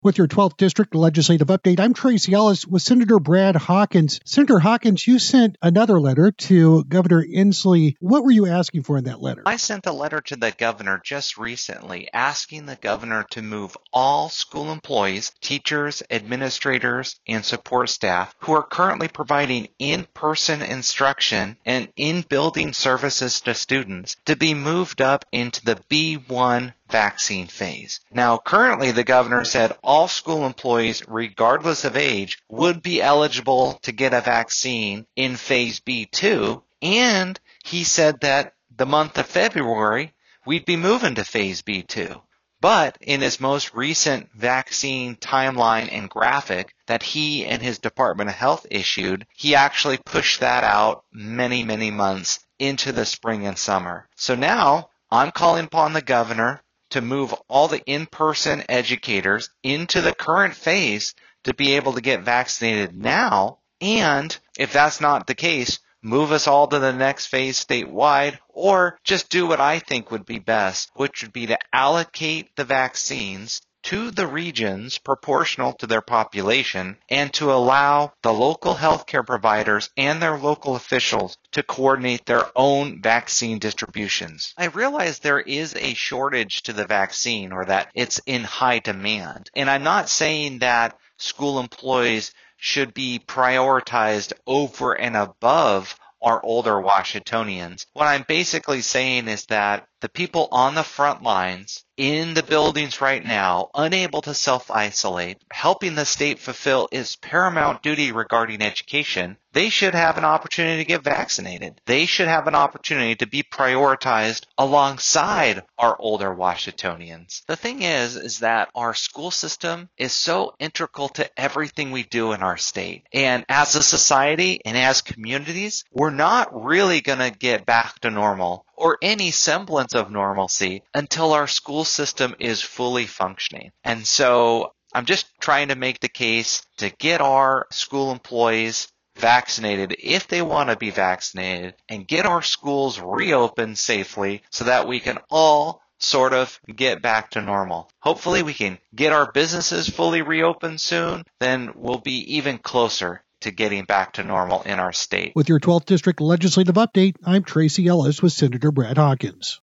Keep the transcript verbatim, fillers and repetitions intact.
With your twelfth District Legislative Update, I'm Tracy Ellis with Senator Brad Hawkins. Senator Hawkins, you sent another letter to Governor Inslee. What were you asking for in that letter? I sent a letter to the governor just recently asking the governor to move all school employees, teachers, administrators, and support staff who are currently providing in-person instruction and in-building services to students to be moved up into the B one vaccine phase. Now, currently, the governor said all school employees, regardless of age, would be eligible to get a vaccine in phase B two, and he said that the month of February, we'd be moving to phase B two. But in his most recent vaccine timeline and graphic that he and his Department of Health issued, he actually pushed that out many, many months into the spring and summer. So now, I'm calling upon the governor to move all the in-person educators into the current phase to be able to get vaccinated now, and if that's not the case, move us all to the next phase statewide, or just do what I think would be best, which would be to allocate the vaccines to the regions proportional to their population and to allow the local healthcare providers and their local officials to coordinate their own vaccine distributions. I realize there is a shortage to the vaccine, or that it's in high demand. And I'm not saying that school employees should be prioritized over and above our older Washingtonians. What I'm basically saying is that the people on the front lines in the buildings right now, unable to self-isolate, helping the state fulfill its paramount duty regarding education, they should have an opportunity to get vaccinated. They should have an opportunity to be prioritized alongside our older Washingtonians. The thing is, is that our school system is so integral to everything we do in our state. And as a society and as communities, we're not really going to get back to normal or any semblance of normalcy until our school system is fully functioning. And so I'm just trying to make the case to get our school employees vaccinated if they want to be vaccinated and get our schools reopened safely so that we can all sort of get back to normal. Hopefully we can get our businesses fully reopened soon, then we'll be even closer to getting back to normal in our state. With your twelfth District Legislative Update, I'm Tracy Ellis with Senator Brad Hawkins.